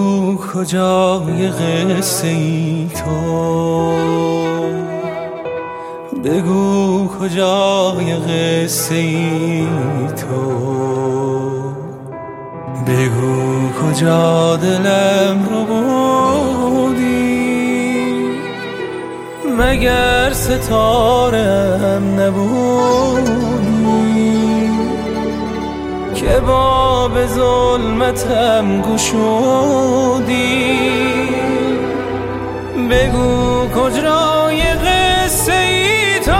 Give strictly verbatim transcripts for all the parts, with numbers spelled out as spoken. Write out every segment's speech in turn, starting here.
بگو کجای قصه ای تو، بگو کجای قصه ای تو، بگو کجا دلم رو بودی، مگر ستارم نبودی که باب ظلمتم گشودی. بگو کجای قصه ای تو،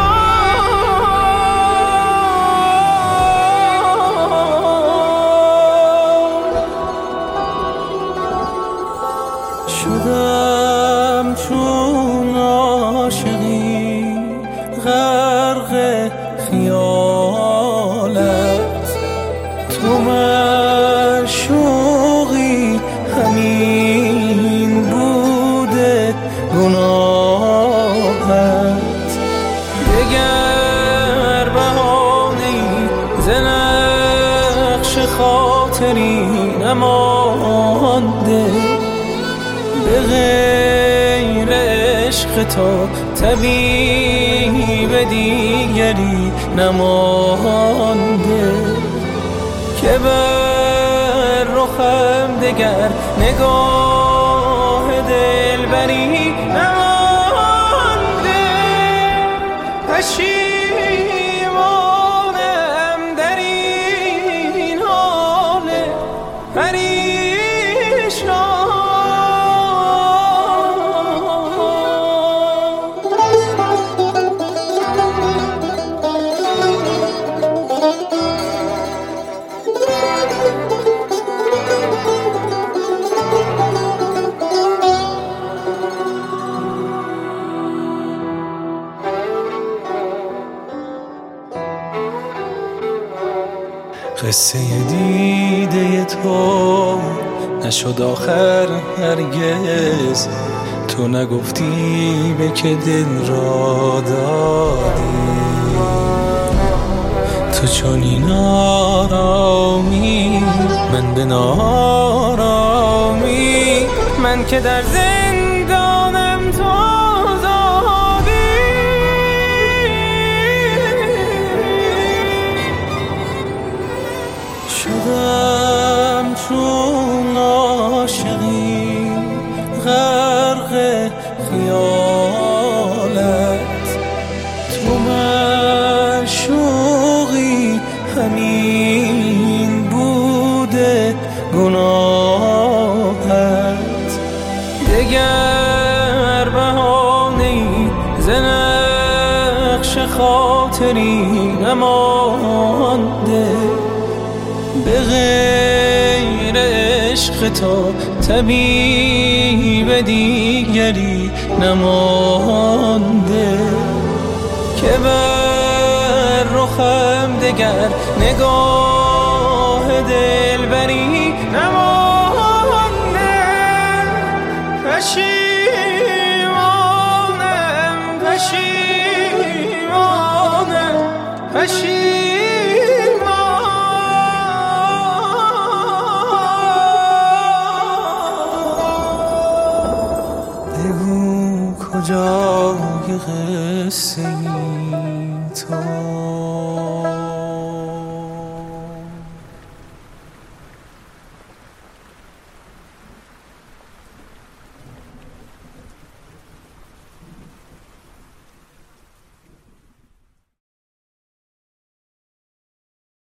شدم چون عاشقی غرق خیالت، تو معشوقی همین بوده گناهت. دگر بهانه‌ای ز نقش خاطری نمانده، به غیر عشق تو طبیب دیگری نمانده، که بر رخم دگر نگاه دلبری نمانده. پشیمانم در این حال پریشان، قصه دیده تو نشد آخر هرگز، تو نگفتی به که دل را دادی. تو چنین آرامی من به نارامی، من که در زندانم تو شدم چون عاشقی غرق خیالت، تو معشوقی همین بوده گناهت. دگر بهانه‌ای ز نقش خاطری نمانده، به غیر عشق تو طبیب دیگری نمانده، که بر رخم دگر نگاه دلبری نمانده. پشیمانم پشیمانم پشیمانم کجای قصه ای تو.